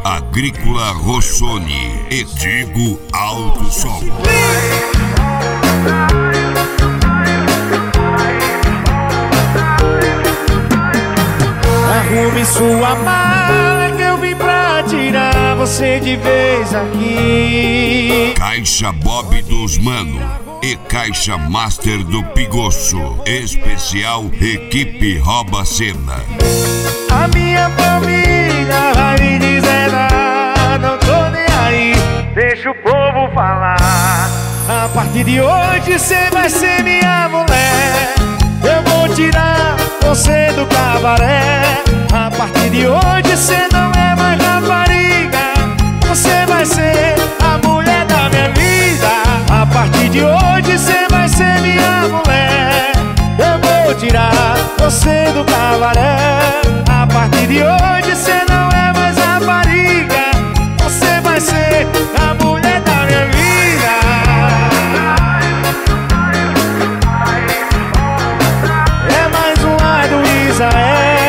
Agrícola Rossoni e Digo Alto Som. Arrume sua mala que eu vim pra tirar você de vez aqui. Caixa Bob dos Mano e Caixa Master do Pigoço. Especial Equipe Rouba Cena. A minha família vai me dizer nada, não tô nem aí, deixa o povo falar. A partir de hoje cê vai ser minha mulher, eu vou tirar você do cabaré. A partir de hoje cê não é mais rapariga, você vai ser a mulher da minha vida. A partir de hoje cê vai ser minha mulher, eu vou tirar você do cabaré. A partir de hoje cê não é mais rapariga, você vai ser a mulher da minha vida. É mais um ar do Israel.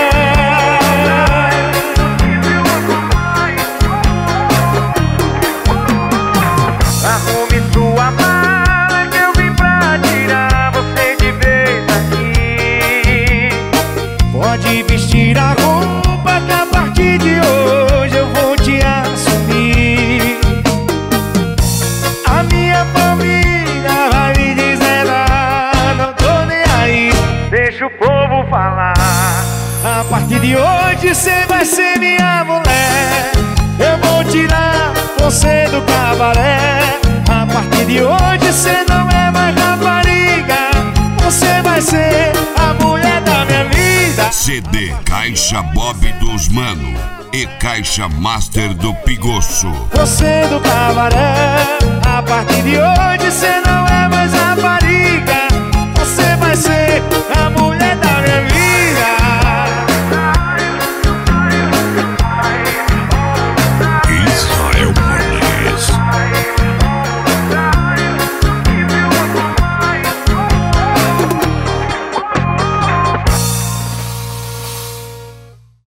Arrume sua mala que eu vim pra tirar você de vez aqui. Pode vestir a roupa que a partir de hoje eu vou te assumir. A minha família vai me dizer nada, não tô nem aí, deixa o povo falar. A partir de hoje cê vai ser minha mulher, eu vou tirar você do cabaré. A partir de hoje cê não é mais rapariga, você vai ser a mulher da minha vida. CD Caixa Bob dos Mano e Caixa Master do Pigoço. Você do cabaré. A partir de hoje